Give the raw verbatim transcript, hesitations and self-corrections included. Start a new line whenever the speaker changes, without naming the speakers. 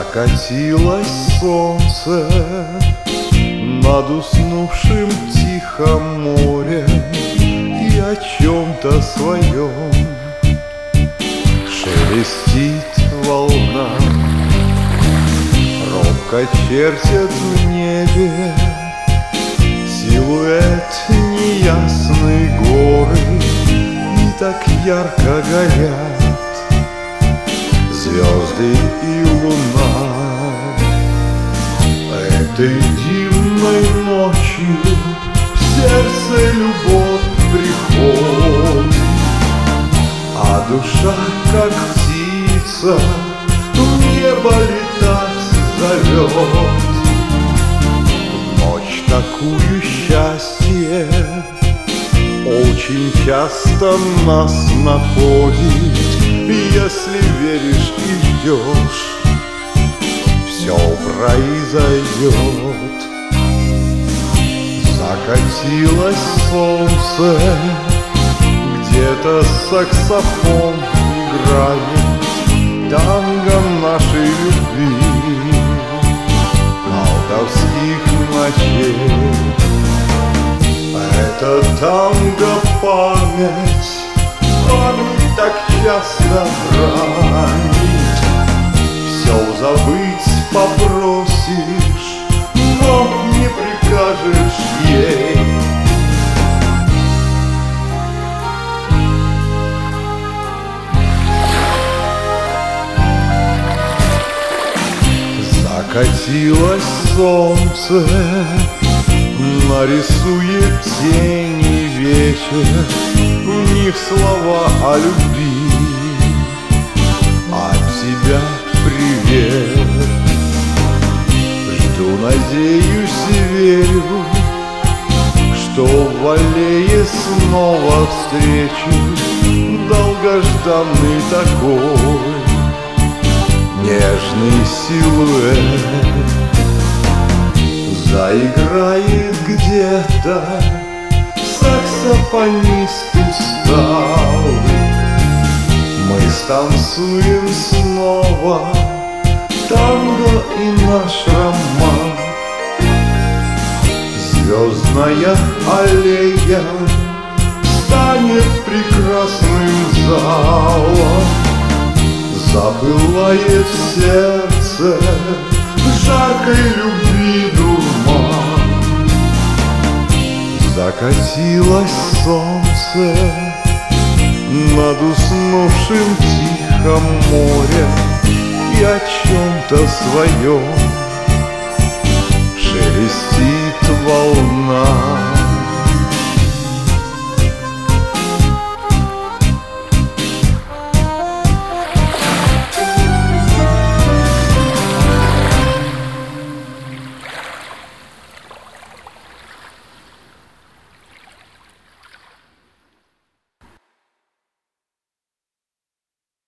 Закатилось солнце над уснувшим тихом морем, и о чем-то своем шелестит волна. Робко чертят в небе силуэт неясной горы, и так ярко горят звезды и луна. Этой дивной ночью в сердце любовь приходит, а душа, как птица, в небо летать зовет. В ночь такую счастье очень часто нас находит. Если веришь и ждешь, все произойдет. Закатилось солнце, где-то саксофон играет танго нашей любви, колдовских ночей. Это танго память, память так часто ранит. Все забыть попросишь, но не прикажешь ей. Закатилось солнце, нарисует тени вечер, в них слова о любви, от тебя привет. Жду, надеюсь и верю, что в аллее снова встречу долгожданный такой нежный силуэт. Заиграет где-то саксофонист усталый, мы станцуем снова танго и наш роман. Звездная аллея станет прекрасным залом, запылает сердце жаркой любви дурман. Закатилось солнце над уснувшим тихом морем, и о чем-то своем шелестит волна.